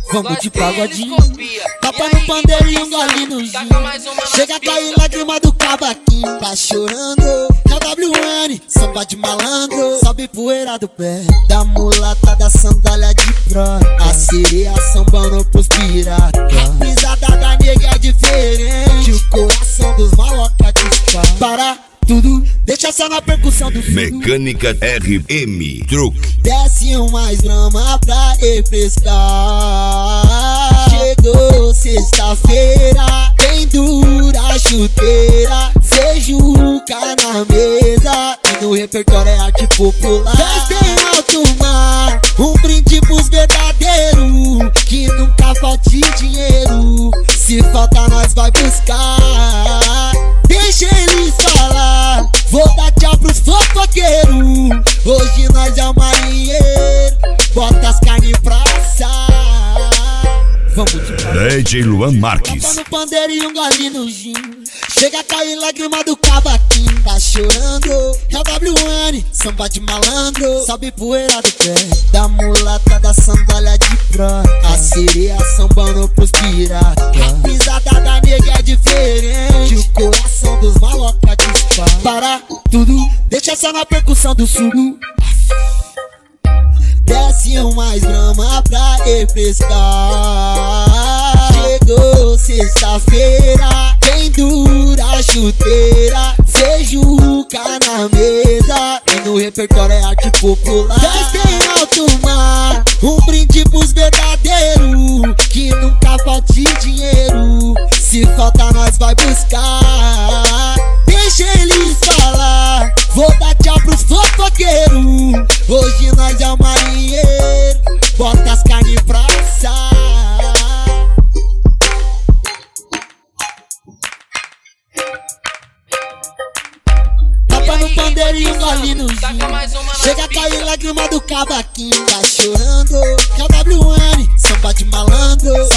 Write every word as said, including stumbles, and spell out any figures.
Vamos de pagodinho, tapa no pandeiro e um gole no gin. Chega a cair lágrima do cavaquinho. Tá chorando, K W N, samba de malandro. Sobe poeira do pé da mulata da sandália de prata. A sereia sambando pros pirata. A pisada da nega é diferente. O coração dos maloca dispara. Para tudo, deixa só na percussão do Mecânica R M Truque. Desce um mais grama pra refrescar. Chegou sexta-feira, tem dura chuteira, feijuca na mesa e no repertório é arte popular. Festa em alto mar, um brinde pros verdadeiros, que nunca falte dinheiro, se falta nós vai buscar. Deixa eles falar, vou dar tchau pros fofoqueiros. Hoje nós é o marinheiro, bota as carnes pra assar. Vamos de D J Luan Marques. Tapa no pandeiro e um gole no gin. Chega a cair lágrima do cavaquinho. Tá chorando, K W N, samba de malandro. Sobe poeira do pé da mulata da sandália de prata. A sereia sambando pros pirata. A pisada da nega é diferente. O coração dos maloca dispara. Para tudo, deixa só na percussão do sul. Desce um mais grama pra refrescar. Chegou sexta-feira, tem dura chuteira, feijuca na mesa e no repertório é arte popular. Festa em alto mar, um brinde pros verdadeiros, que nunca falte dinheiro, se falta nós vai buscar. Deixa eles falar, vou dar tchau pros fofoqueiros. Hoje nós é o marinheiro, bota as carnes pra assar. Tapa no pandeiro e um gole no gin. Chega a cair lágrima do cavaquinho. Tá chorando, K W N, samba de malandro.